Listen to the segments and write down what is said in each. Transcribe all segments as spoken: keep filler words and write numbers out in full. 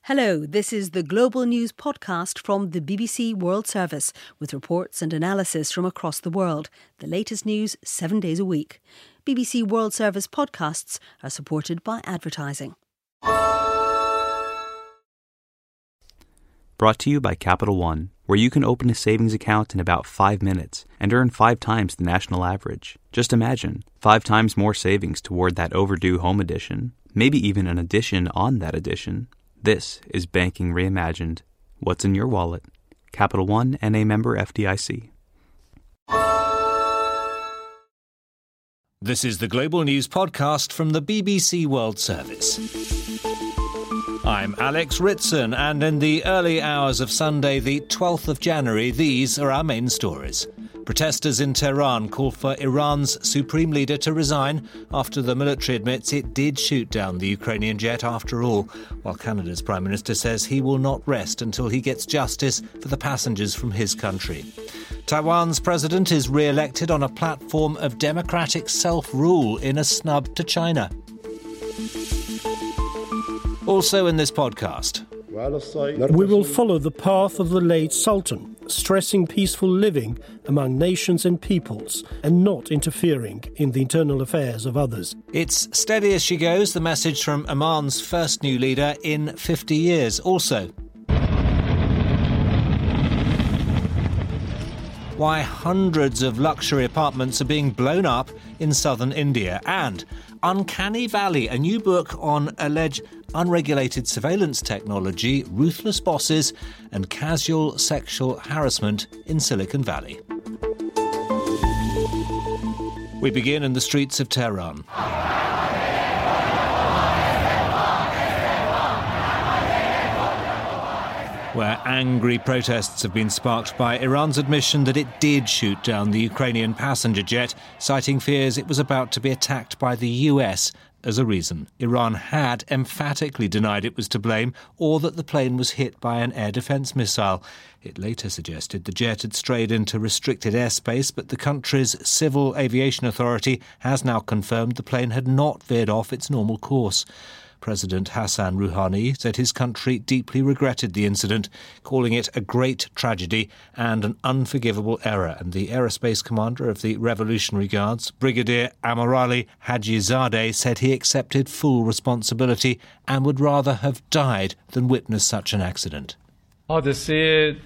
Hello, this is the Global News podcast from the B B C World Service with reports and analysis from across the world. The latest news seven days a week. B B C World Service podcasts are supported by advertising. Brought to you by Capital One, where you can open a savings account in about five minutes and earn five times the national average. Just imagine, five times more savings toward that overdue home edition, maybe even an addition on that addition. This is Banking Reimagined. What's in your wallet? Capital One, N A member F D I C. This is the Global News podcast from the B B C World Service. I'm Alex Ritson, and in the early hours of Sunday, the twelfth of January, these are our main stories. Protesters in Tehran call for Iran's supreme leader to resign after the military admits it did shoot down the Ukrainian jet after all, while Canada's Prime Minister says he will not rest until he gets justice for the passengers from his country. Taiwan's president is re-elected on a platform of democratic self-rule in a snub to China. Also in this podcast, we will follow the path of the late Sultan, stressing peaceful living among nations and peoples and not interfering in the internal affairs of others. It's steady as she goes, the message from Oman's first new leader in fifty years. Also, why hundreds of luxury apartments are being blown up in southern India, and Uncanny Valley, a new book on alleged unregulated surveillance technology, ruthless bosses, and casual sexual harassment in Silicon Valley. We begin in the streets of Tehran, where angry protests have been sparked by Iran's admission that it did shoot down the Ukrainian passenger jet, citing fears it was about to be attacked by the U S as a reason. Iran had emphatically denied it was to blame or that the plane was hit by an air defense missile. It later suggested the jet had strayed into restricted airspace, but the country's Civil Aviation Authority has now confirmed the plane had not veered off its normal course. President Hassan Rouhani said his country deeply regretted the incident, calling it a great tragedy and an unforgivable error. And the aerospace commander of the Revolutionary Guards, Brigadier Amirali Hajizadeh, said he accepted full responsibility and would rather have died than witness such an accident. I was in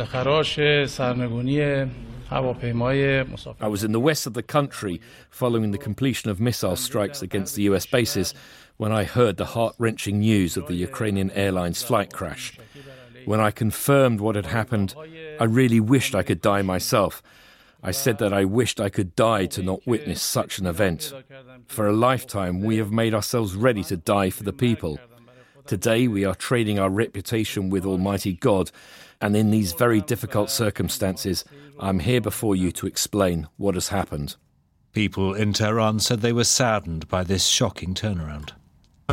the west of the country following the completion of missile strikes against the U S bases when I heard the heart-wrenching news of the Ukrainian Airlines flight crash. When I confirmed what had happened, I really wished I could die myself. I said that I wished I could die to not witness such an event. For a lifetime, we have made ourselves ready to die for the people. Today, we are trading our reputation with Almighty God, and in these very difficult circumstances, I'm here before you to explain what has happened. People in Tehran said they were saddened by this shocking turnaround. I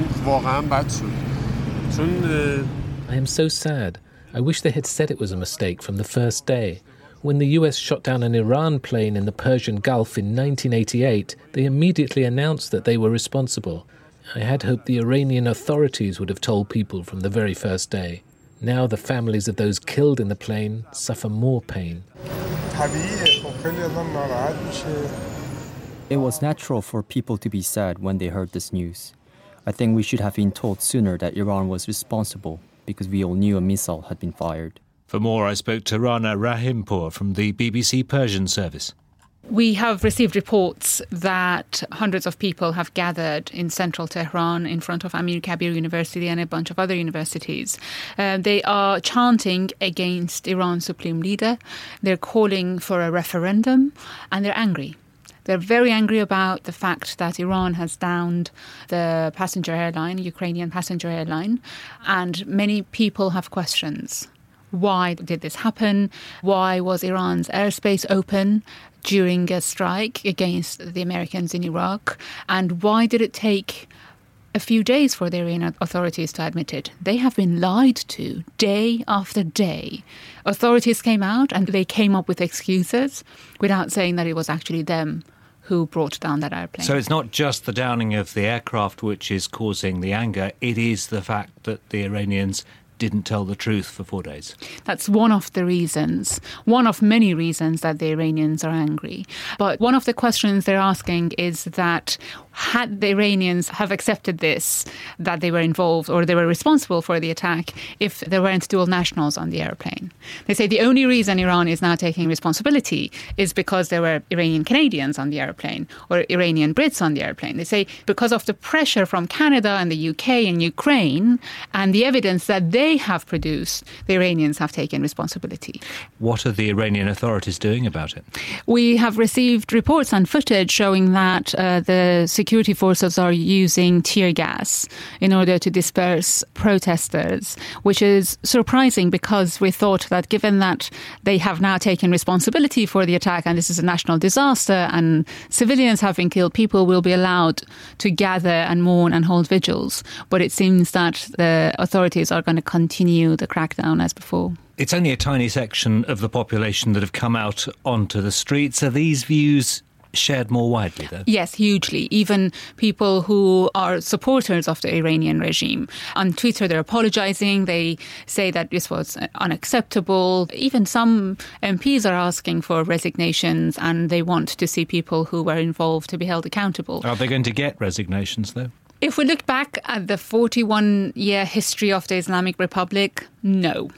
am so sad. I wish they had said it was a mistake from the first day. When the U S shot down an Iran plane in the Persian Gulf in nineteen eighty-eight, they immediately announced that they were responsible. I had hoped the Iranian authorities would have told people from the very first day. Now the families of those killed in the plane suffer more pain. It was natural for people to be sad when they heard this news. I think we should have been told sooner that Iran was responsible because we all knew a missile had been fired. For more, I spoke to Rana Rahimpour from the B B C Persian service. We have received reports that hundreds of people have gathered in central Tehran in front of Amir Kabir University and a bunch of other universities. Uh, they are chanting against Iran's supreme leader. They're calling for a referendum, and they're angry. They're very angry about the fact that Iran has downed the passenger airline, Ukrainian passenger airline, and many people have questions. Why did this happen? Why was Iran's airspace open during a strike against the Americans in Iraq? And why did it take a few days for the Iranian authorities to admit it? They have been lied to day after day. Authorities came out and they came up with excuses without saying that it was actually them who brought down that airplane. So it's not just the downing of the aircraft which is causing the anger, it is the fact that the Iranians didn't tell the truth for four days. That's one of the reasons, one of many reasons that the Iranians are angry. But one of the questions they're asking is that had the Iranians have accepted this, that they were involved or they were responsible for the attack, if there weren't dual nationals on the airplane. They say the only reason Iran is now taking responsibility is because there were Iranian Canadians on the airplane or Iranian Brits on the airplane. They say because of the pressure from Canada and the U K and Ukraine and the evidence that they have produced, the Iranians have taken responsibility. What are the Iranian authorities doing about it? We have received reports and footage showing that uh, the security forces are using tear gas in order to disperse protesters, which is surprising because we thought that given that they have now taken responsibility for the attack and this is a national disaster and civilians have been killed, people will be allowed to gather and mourn and hold vigils. But it seems that the authorities are going to continue the crackdown as before. It's only a tiny section of the population that have come out onto the streets. Are these views shared more widely, though? Yes, hugely. Even people who are supporters of the Iranian regime. On Twitter, they're apologising. They say that this was unacceptable. Even some M Ps are asking for resignations and they want to see people who were involved to be held accountable. Are they going to get resignations, though? If we look back at the forty-one-year history of the Islamic Republic, no.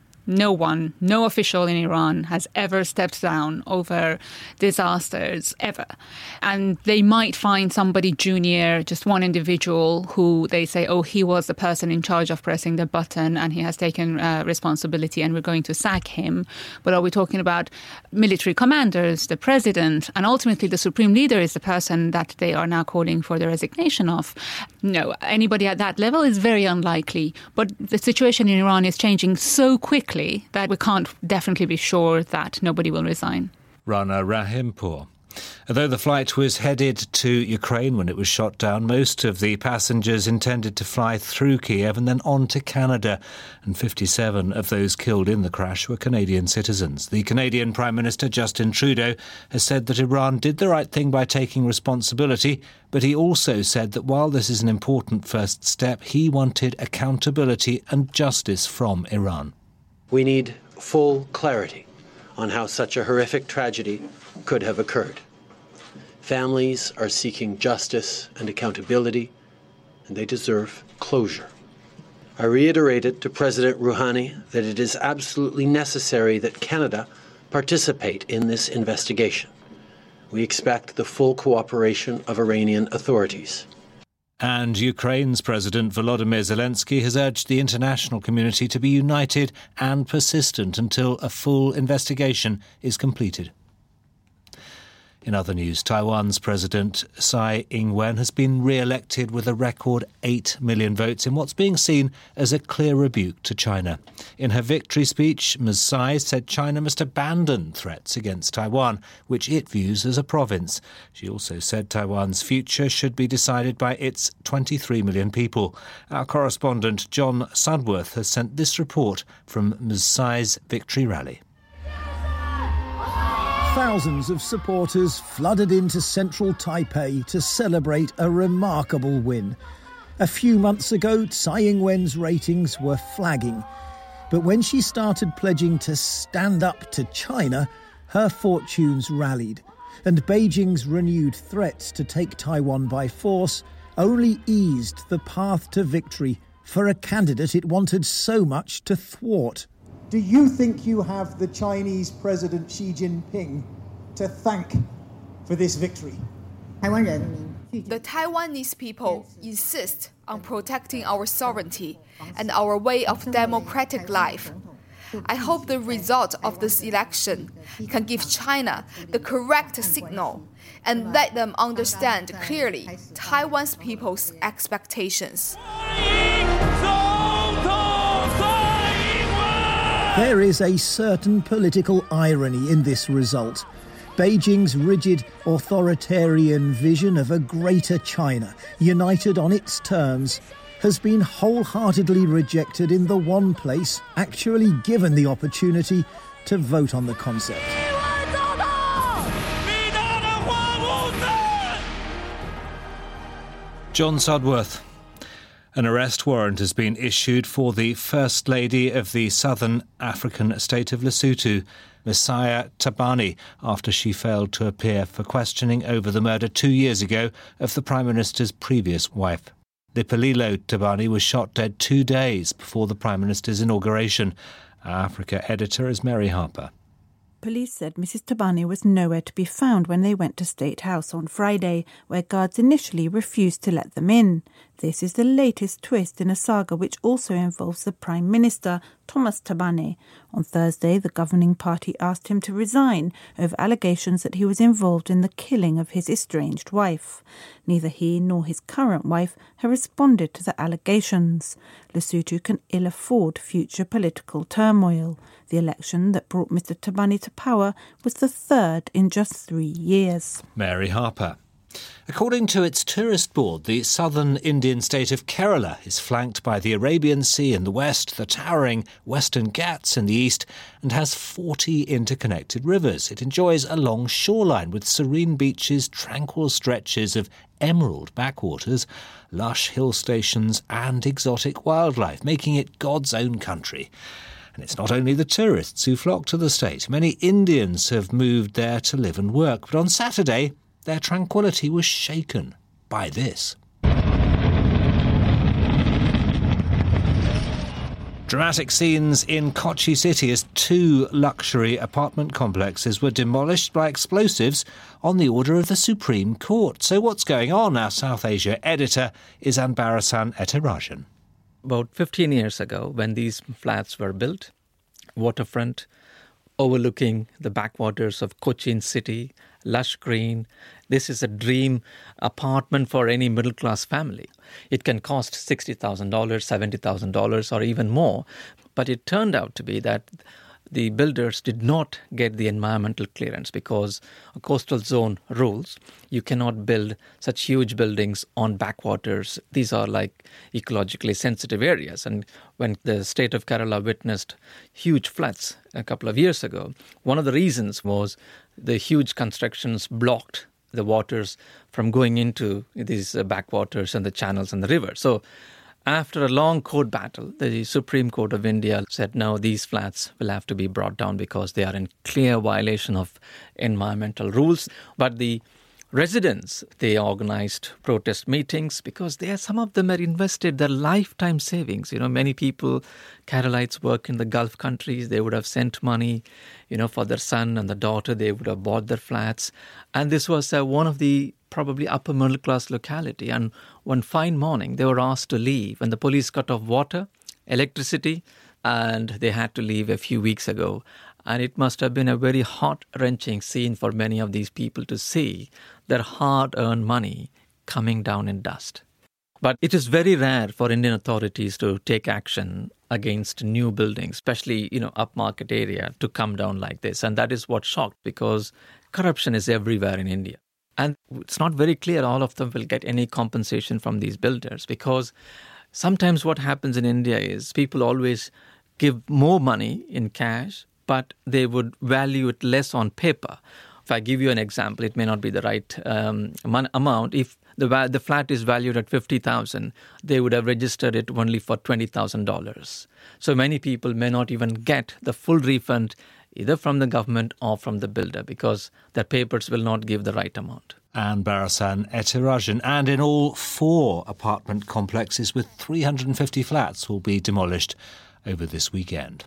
No one, no official in Iran has ever stepped down over disasters, ever. And they might find somebody junior, just one individual who they say, oh, he was the person in charge of pressing the button and he has taken uh, responsibility and we're going to sack him. But are we talking about military commanders, the president, and ultimately the supreme leader is the person that they are now calling for the resignation of? No, anybody at that level is very unlikely. But the situation in Iran is changing so quickly that we can't definitely be sure that nobody will resign. Rana Rahimpour. Although the flight was headed to Ukraine when it was shot down, most of the passengers intended to fly through Kiev and then on to Canada. And fifty-seven of those killed in the crash were Canadian citizens. The Canadian Prime Minister Justin Trudeau has said that Iran did the right thing by taking responsibility, but he also said that while this is an important first step, he wanted accountability and justice from Iran. We need full clarity on how such a horrific tragedy could have occurred. Families are seeking justice and accountability, and they deserve closure. I reiterated to President Rouhani that it is absolutely necessary that Canada participate in this investigation. We expect the full cooperation of Iranian authorities. And Ukraine's President Volodymyr Zelensky has urged the international community to be united and persistent until a full investigation is completed. In other news, Taiwan's President Tsai Ing-wen has been re-elected with a record eight million votes in what's being seen as a clear rebuke to China. In her victory speech, Miz Tsai said China must abandon threats against Taiwan, which it views as a province. She also said Taiwan's future should be decided by its twenty-three million people. Our correspondent John Sudworth has sent this report from Miz Tsai's victory rally. Thousands of supporters flooded into central Taipei to celebrate a remarkable win. A few months ago, Tsai Ing-wen's ratings were flagging. But when she started pledging to stand up to China, her fortunes rallied. And Beijing's renewed threats to take Taiwan by force only eased the path to victory for a candidate it wanted so much to thwart. Do you think you have the Chinese President Xi Jinping to thank for this victory? The Taiwanese people insist on protecting our sovereignty and our way of democratic life. I hope the result of this election can give China the correct signal and let them understand clearly Taiwan's people's expectations. There is a certain political irony in this result. Beijing's rigid, authoritarian vision of a greater China, united on its terms, has been wholeheartedly rejected in the one place actually given the opportunity to vote on the concept. John Sudworth. An arrest warrant has been issued for the First Lady of the Southern African state of Lesotho, Messiah Thabane, after she failed to appear for questioning over the murder two years ago of the Prime Minister's previous wife. Lipolelo Thabane was shot dead two days before the Prime Minister's inauguration. Our Africa editor is Mary Harper. Police said Missus Thabane was nowhere to be found when they went to State House on Friday, where guards initially refused to let them in. This is the latest twist in a saga which also involves the Prime Minister, Thomas Thabane. On Thursday, the governing party asked him to resign over allegations that he was involved in the killing of his estranged wife. Neither he nor his current wife have responded to the allegations. Lesotho can ill afford future political turmoil. The election that brought Mister Thabane to power was the third in just three years. Mary Harper. According to its tourist board, the southern Indian state of Kerala is flanked by the Arabian Sea in the west, the towering Western Ghats in the east, and has forty interconnected rivers. It enjoys a long shoreline with serene beaches, tranquil stretches of emerald backwaters, lush hill stations and exotic wildlife, making it God's own country. And it's not only the tourists who flock to the state. Many Indians have moved there to live and work. But on Saturday, their tranquility was shaken by this. Dramatic scenes in Kochi City as two luxury apartment complexes were demolished by explosives on the order of the Supreme Court. So what's going on? Our South Asia editor is Anbarasan Ethirajan. About fifteen years ago, when these flats were built, waterfront, overlooking the backwaters of Cochin City, lush green. This is a dream apartment for any middle-class family. It can cost sixty thousand dollars, seventy thousand dollars, or even more. But it turned out to be that the builders did not get the environmental clearance because of coastal zone rules. You cannot build such huge buildings on backwaters. These are like ecologically sensitive areas. And when the state of Kerala witnessed huge floods a couple of years ago, one of the reasons was the huge constructions blocked the waters from going into these backwaters and the channels and the rivers. So after a long court battle, the Supreme Court of India said, no, these flats will have to be brought down because they are in clear violation of environmental rules. But the residents, they organized protest meetings because they are, some of them are invested their lifetime savings. You know, many people, Keralites, work in the Gulf countries. They would have sent money, you know, for their son and the daughter. They would have bought their flats. And this was uh, one of the probably upper middle class locality. And one fine morning, they were asked to leave. And the police cut off water, electricity, and they had to leave a few weeks ago. And it must have been a very heart-wrenching scene for many of these people to see their hard-earned money coming down in dust. But it is very rare for Indian authorities to take action against new buildings, especially, you know, upmarket area, to come down like this. And that is what shocked, because corruption is everywhere in India. And it's not very clear all of them will get any compensation from these builders, because sometimes what happens in India is people always give more money in cash, but they would value it less on paper. If I give you an example, it may not be the right um, amount. If the the flat is valued at fifty thousand dollars, they would have registered it only for twenty thousand dollars. So many people may not even get the full refund either from the government or from the builder because their papers will not give the right amount. Anbarasan Ethirajan. And in all, four apartment complexes with three hundred fifty flats will be demolished over this weekend.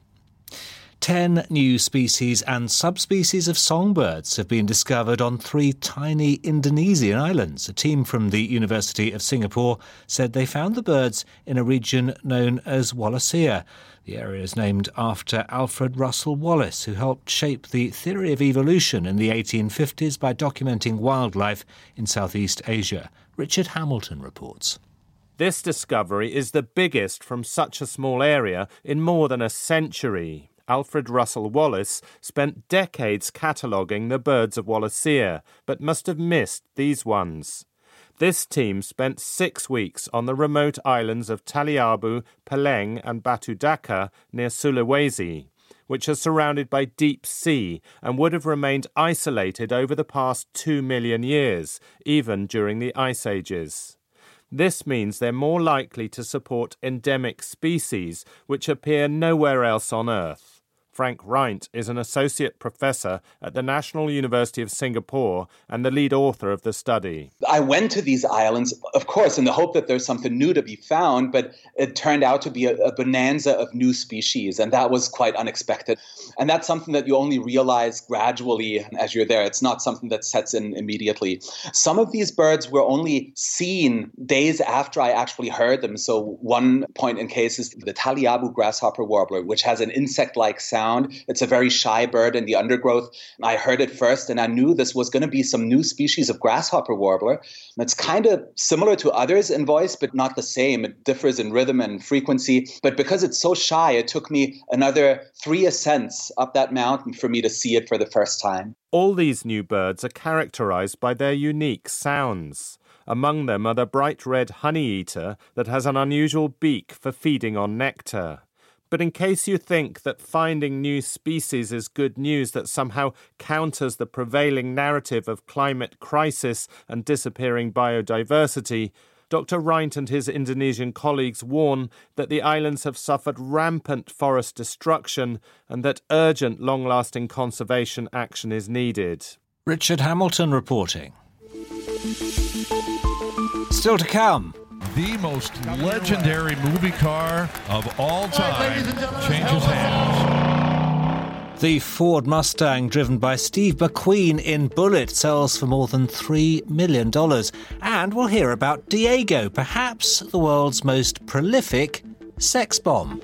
Ten new species and subspecies of songbirds have been discovered on three tiny Indonesian islands. A team from the University of Singapore said they found the birds in a region known as Wallacea. The area is named after Alfred Russel Wallace, who helped shape the theory of evolution in the eighteen fifties by documenting wildlife in Southeast Asia. Richard Hamilton reports. This discovery is the biggest from such a small area in more than a century. Alfred Russel Wallace spent decades cataloguing the birds of Wallacea, but must have missed these ones. This team spent six weeks on the remote islands of Taliabu, Peleng and Batu Daka near Sulawesi, which are surrounded by deep sea and would have remained isolated over the past two million years, even during the ice ages. This means they're more likely to support endemic species, which appear nowhere else on Earth. Frank Reint is an associate professor at the National University of Singapore and the lead author of the study. I went to these islands, of course, in the hope that there's something new to be found, but it turned out to be a, a bonanza of new species, and that was quite unexpected. And that's something that you only realize gradually as you're there. It's not something that sets in immediately. Some of these birds were only seen days after I actually heard them. So one point in case is the Taliabu grasshopper warbler, which has an insect-like sound. It's a very shy bird in the undergrowth. I heard it first and I knew this was going to be some new species of grasshopper warbler. And it's kind of similar to others in voice, but not the same. It differs in rhythm and frequency. But because it's so shy, it took me another three ascents up that mountain for me to see it for the first time. All these new birds are characterized by their unique sounds. Among them are the bright red honeyeater that has an unusual beak for feeding on nectar. But in case you think that finding new species is good news that somehow counters the prevailing narrative of climate crisis and disappearing biodiversity, Doctor Reint and his Indonesian colleagues warn that the islands have suffered rampant forest destruction and that urgent, long-lasting conservation action is needed. Richard Hamilton reporting. Still to come. The most legendary movie car of all time changes hands. The Ford Mustang, driven by Steve McQueen in Bullitt, sells for more than three million dollars. And we'll hear about Diego, perhaps the world's most prolific sex bomb.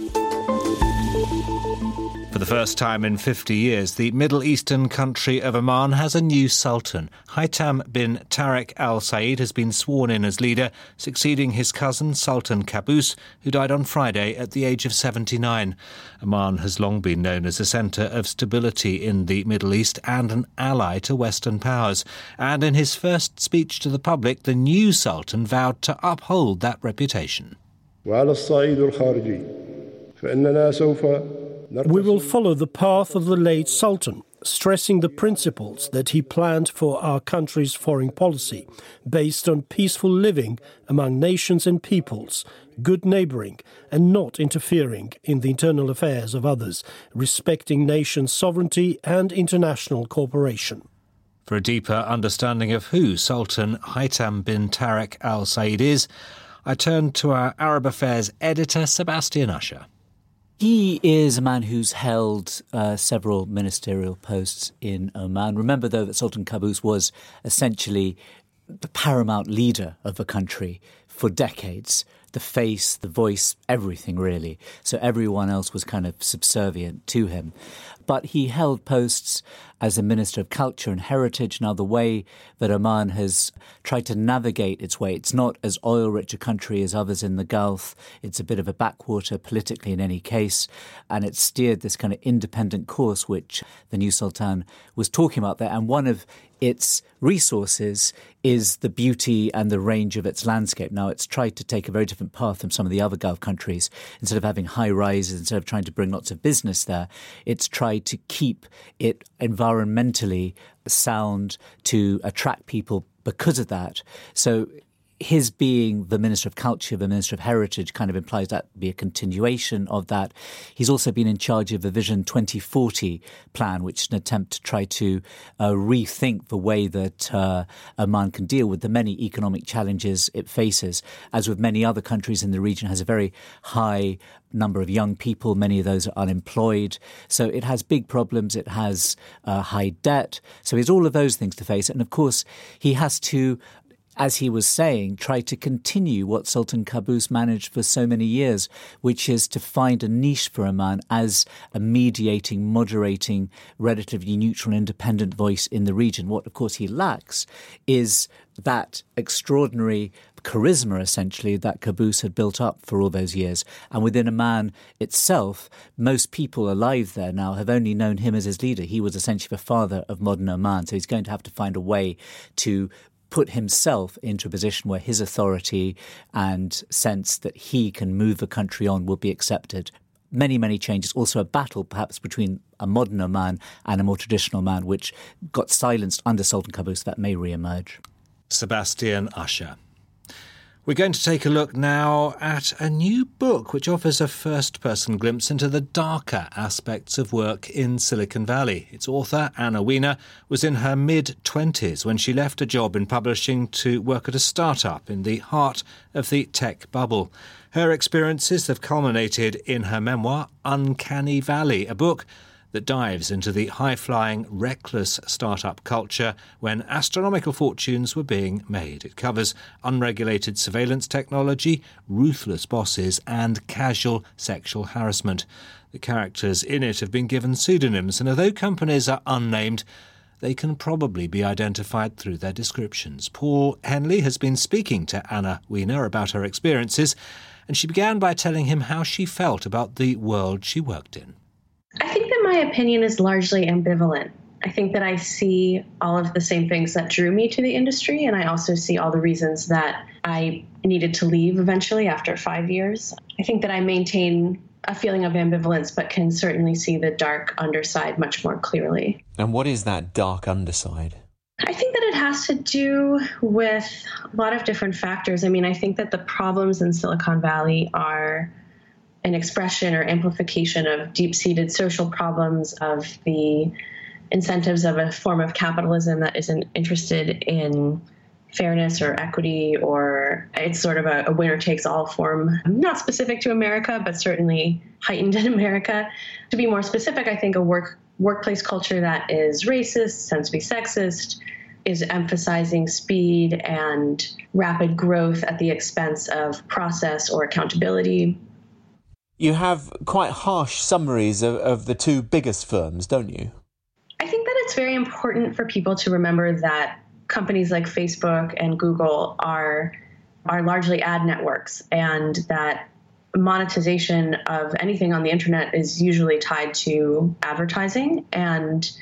For the first time in fifty years, the Middle Eastern country of Oman has a new sultan. Haitham bin Tariq Al Said has been sworn in as leader, succeeding his cousin Sultan Qaboos, who died on Friday at the age of seventy-nine. Oman has long been known as a centre of stability in the Middle East and an ally to Western powers. And in his first speech to the public, the new sultan vowed to uphold that reputation. We will follow the path of the late Sultan, stressing the principles that he planned for our country's foreign policy, based on peaceful living among nations and peoples, good neighbouring, and not interfering in the internal affairs of others, respecting nation sovereignty and international cooperation. For a deeper understanding of who Sultan Haitham bin Tariq Al Said is, I turn to our Arab Affairs editor, Sebastian Usher. He is a man who's held uh, several ministerial posts in Oman. Remember, though, that Sultan Qaboos was essentially the paramount leader of the country for decades. The face, the voice, everything really. So everyone else was kind of subservient to him. But he held posts as a Minister of Culture and Heritage. Now, the way that Oman has tried to navigate its way, it's not as oil-rich a country as others in the Gulf. It's a bit of a backwater politically in any case. And it's steered this kind of independent course, which the new Sultan was talking about there. And one of its resources is the beauty and the range of its landscape. Now, it's tried to take a very different path from some of the other Gulf countries. Instead of having high rises, instead of trying to bring lots of business there, it's tried to keep it environmentally sound to attract people because of that. So his being the Minister of Culture, the Minister of Heritage, kind of implies that be a continuation of that. He's also been in charge of the Vision twenty forty plan, which is an attempt to try to uh, rethink the way that uh, Oman can deal with the many economic challenges it faces. As with many other countries in the region, has a very high number of young people. Many of those are unemployed. So it has big problems. It has uh, high debt. So he has all of those things to face. And of course, he has to, as he was saying, try to continue what Sultan Qaboos managed for so many years, which is to find a niche for Oman as a mediating, moderating, relatively neutral, independent voice in the region. What, of course, he lacks is that extraordinary charisma, essentially, that Qaboos had built up for all those years. And within Oman itself, most people alive there now have only known him as his leader. He was essentially the father of modern Oman. So he's going to have to find a way to put himself into a position where his authority and sense that he can move the country on will be accepted. Many, many changes. Also a battle perhaps between a modern Oman and a more traditional Oman, which got silenced under Sultan Qaboos, that may re-emerge. Sebastian Usher. We're going to take a look now at a new book which offers a first-person glimpse into the darker aspects of work in Silicon Valley. Its author, Anna Wiener, was in her mid-twenties when she left a job in publishing to work at a startup in the heart of the tech bubble. Her experiences have culminated in her memoir, Uncanny Valley, a book that dives into the high-flying, reckless startup culture when astronomical fortunes were being made. It covers unregulated surveillance technology, ruthless bosses, and casual sexual harassment. The characters in it have been given pseudonyms, and although companies are unnamed, they can probably be identified through their descriptions. Paul Henley has been speaking to Anna Wiener about her experiences, and she began by telling him how she felt about the world she worked in. I think that my opinion is largely ambivalent. I think that I see all of the same things that drew me to the industry, and I also see all the reasons that I needed to leave eventually after five years. I think that I maintain a feeling of ambivalence, but can certainly see the dark underside much more clearly. And what is that dark underside? I think that it has to do with a lot of different factors. I mean, I think that the problems in Silicon Valley are an expression or amplification of deep-seated social problems, of the incentives of a form of capitalism that isn't interested in fairness or equity, or it's sort of a, a winner-takes-all form, not specific to America, but certainly heightened in America. To be more specific, I think a work workplace culture that is racist, tends to be sexist, is emphasizing speed and rapid growth at the expense of process or accountability. You have quite harsh summaries of, of the two biggest firms, don't you? I think that it's very important for people to remember that companies like Facebook and Google are are largely ad networks, and that monetization of anything on the internet is usually tied to advertising, and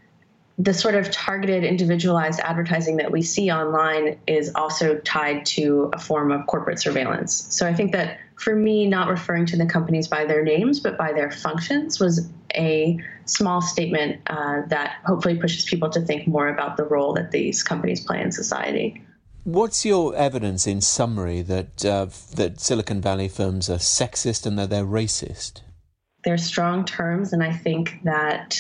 the sort of targeted, individualized advertising that we see online is also tied to a form of corporate surveillance. So I think that for me, not referring to the companies by their names, but by their functions was a small statement uh, that hopefully pushes people to think more about the role that these companies play in society. What's your evidence in summary that uh, that Silicon Valley firms are sexist and that they're racist? They're strong terms, and I think that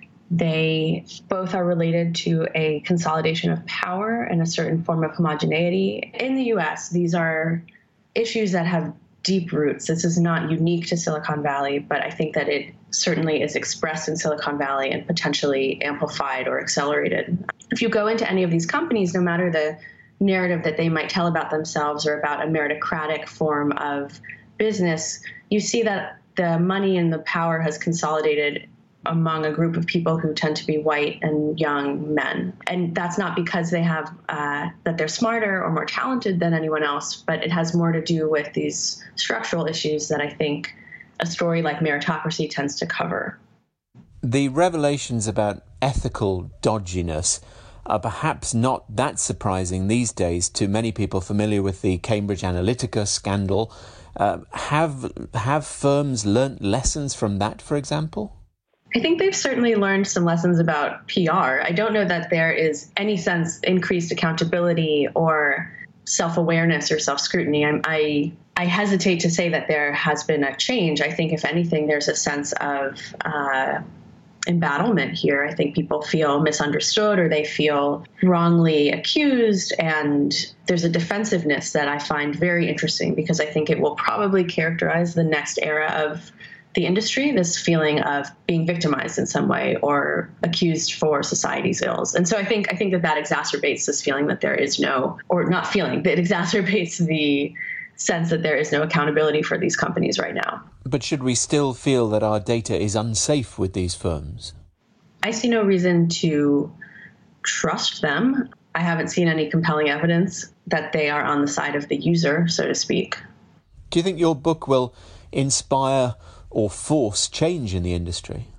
they both are related to a consolidation of power and a certain form of homogeneity. In the U S, these are issues that have deep roots. This is not unique to Silicon Valley, but I think that it certainly is expressed in Silicon Valley and potentially amplified or accelerated. If you go into any of these companies, no matter the narrative that they might tell about themselves or about a meritocratic form of business, you see that the money and the power has consolidated among a group of people who tend to be white and young men. And that's not because they have uh, that they're smarter or more talented than anyone else, but it has more to do with these structural issues that I think a story like Meritocracy tends to cover. The revelations about ethical dodginess are perhaps not that surprising these days to many people familiar with the Cambridge Analytica scandal. Uh, have have firms learnt lessons from that, for example? I think they've certainly learned some lessons about P R. I don't know that there is any sense increased accountability or self-awareness or self-scrutiny. I'm, I I hesitate to say that there has been a change. I think, if anything, there's a sense of uh, embattlement here. I think people feel misunderstood or they feel wrongly accused, and there's a defensiveness that I find very interesting because I think it will probably characterize the next era of the industry, this feeling of being victimized in some way or accused for society's ills. And so I think I think that that exacerbates this feeling that there is no, or not feeling, that exacerbates the sense that there is no accountability for these companies right now. But should we still feel that our data is unsafe with these firms? I see no reason to trust them. I haven't seen any compelling evidence that they are on the side of the user, so to speak. Do you think your book will inspire or force change in the industry? I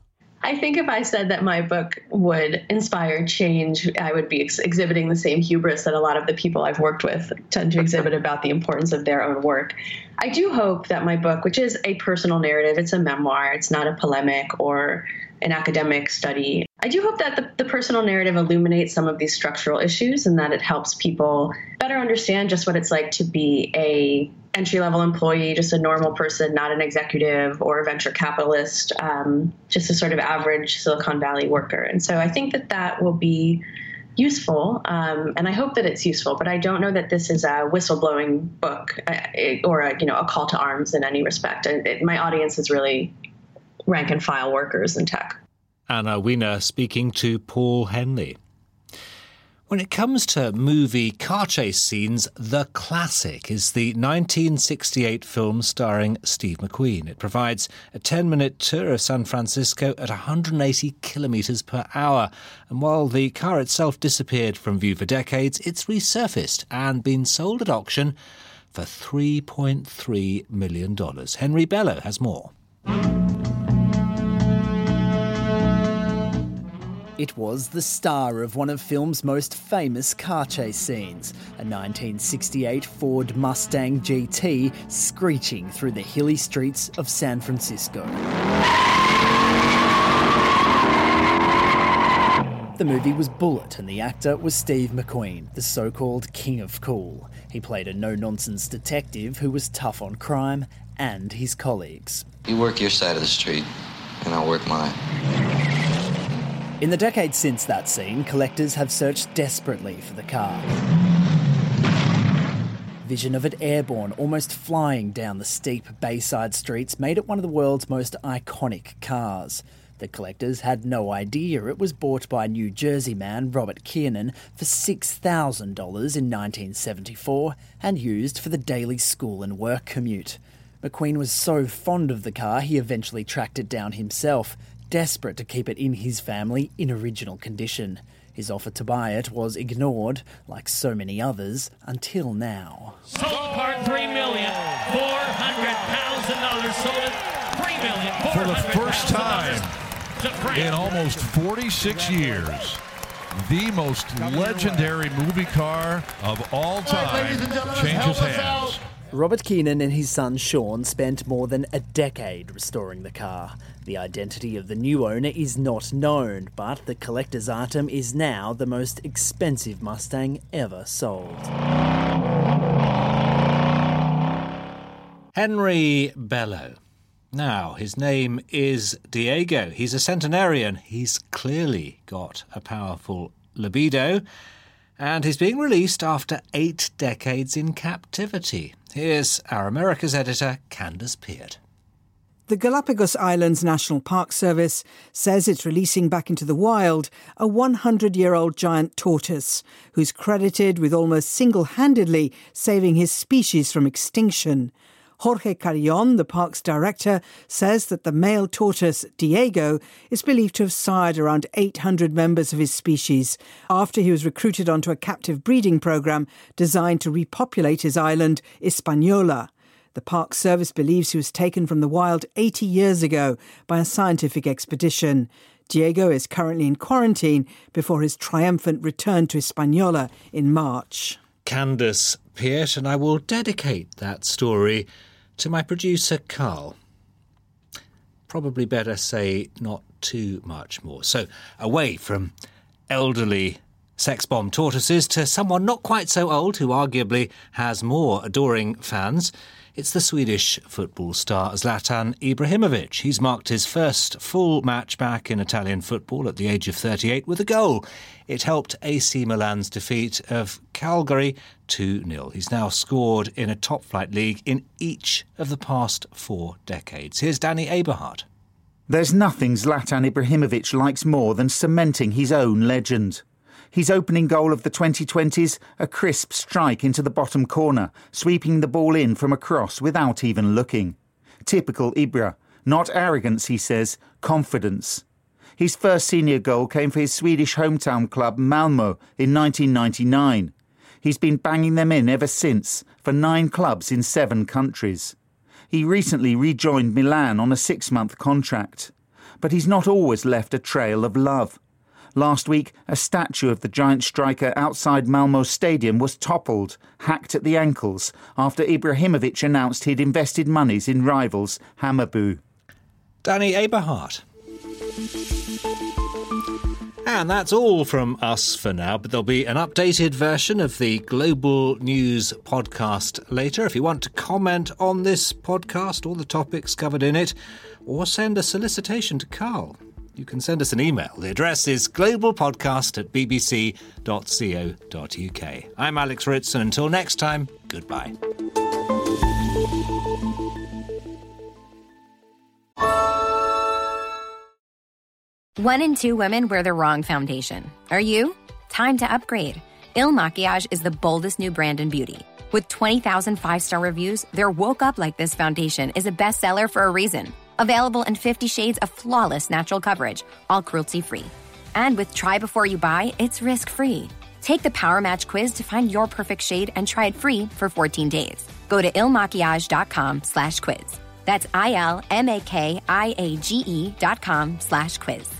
I think if I said that my book would inspire change, I would be ex- exhibiting the same hubris that a lot of the people I've worked with tend to exhibit about the importance of their own work. I do hope that my book, which is a personal narrative, it's a memoir, it's not a polemic or an academic study. I do hope that the, the personal narrative illuminates some of these structural issues and that it helps people better understand just what it's like to be a entry-level employee, just a normal person, not an executive or a venture capitalist, um, just a sort of average Silicon Valley worker. And so I think that that will be useful, um, and I hope that it's useful, but I don't know that this is a whistleblowing book uh, or a, you know, a call to arms in any respect. It, it, my audience is really rank and file workers in tech. Anna Wiener speaking to Paul Henley. When it comes to movie car chase scenes, the classic is the nineteen sixty-eight film starring Steve McQueen. It provides a ten-minute tour of San Francisco at one hundred eighty kilometres per hour. And while the car itself disappeared from view for decades, it's resurfaced and been sold at auction for three point three million dollars. Henry Bello has more. It was the star of one of film's most famous car chase scenes, a nineteen sixty-eight Ford Mustang G T screeching through the hilly streets of San Francisco. The movie was Bullitt and the actor was Steve McQueen, the so-called king of cool. He played a no-nonsense detective who was tough on crime and his colleagues. You work your side of the street, and I'll work mine. In the decades since that scene, collectors have searched desperately for the car. Vision of it airborne, almost flying down the steep Bayside streets, made it one of the world's most iconic cars. The collectors had no idea it was bought by New Jersey man Robert Kiernan for six thousand dollars in nineteen seventy-four and used for the daily school and work commute. McQueen was so fond of the car he eventually tracked it down himself, desperate to keep it in his family in original condition. His offer to buy it was ignored, like so many others, until now. Sold part three million dollars, four hundred thousand dollars sold at three million dollars. For the first time in almost forty-six years, the most legendary movie car of all time changes hands. Robert Kiernan and his son Sean spent more than a decade restoring the car. The identity of the new owner is not known, but the collector's item is now the most expensive Mustang ever sold. Henry Bello. Now, his name is Diego. He's a centenarian. He's clearly got a powerful libido, and he's being released after eight decades in captivity. Here's our America's editor, Candace Peart. The Galapagos Islands National Park Service says it's releasing back into the wild a hundred-year-old giant tortoise who's credited with almost single-handedly saving his species from extinction. Jorge Carrion, the park's director, says that the male tortoise, Diego, is believed to have sired around eight hundred members of his species after he was recruited onto a captive breeding programme designed to repopulate his island, Hispaniola. The Park Service believes he was taken from the wild eighty years ago by a scientific expedition. Diego is currently in quarantine before his triumphant return to Hispaniola in March. Candace Peart, and I will dedicate that story to my producer, Carl. Probably better say not too much more. So, away from elderly sex-bomb tortoises to someone not quite so old who arguably has more adoring fans. It's the Swedish football star Zlatan Ibrahimovic. He's marked his first full match back in Italian football at the age of thirty-eight with a goal. It helped A C Milan's defeat of Cagliari two nil. He's now scored in a top-flight league in each of the past four decades. Here's Danny Aberhart. There's nothing Zlatan Ibrahimovic likes more than cementing his own legend. His opening goal of the twenty twenties, a crisp strike into the bottom corner, sweeping the ball in from a cross without even looking. Typical Ibra. Not arrogance, he says, confidence. His first senior goal came for his Swedish hometown club Malmö in nineteen ninety-nine. He's been banging them in ever since, for nine clubs in seven countries. He recently rejoined Milan on a six-month contract. But he's not always left a trail of love. Last week, a statue of the giant striker outside Malmo Stadium was toppled, hacked at the ankles, after Ibrahimovic announced he'd invested monies in rivals Hammarby. Danny Eberhardt. And that's all from us for now, but there'll be an updated version of the Global News podcast later. If you want to comment on this podcast or the topics covered in it, or send a solicitation to Carl, you can send us an email. The address is globalpodcast at b b c dot co dot u k. I'm Alex Ritz, and until next time, goodbye. One in two women wear the wrong foundation. Are you? Time to upgrade. Il Makiage is the boldest new brand in beauty. With twenty thousand five-star reviews, their Woke Up Like This foundation is a bestseller for a reason. Available in fifty shades of flawless natural coverage, all cruelty-free. And with Try Before You Buy, it's risk-free. Take the Power Match quiz to find your perfect shade and try it free for fourteen days. Go to ilmakiage.com slash quiz. That's I-L-M-A-K-I-A-G-E dot com slash quiz.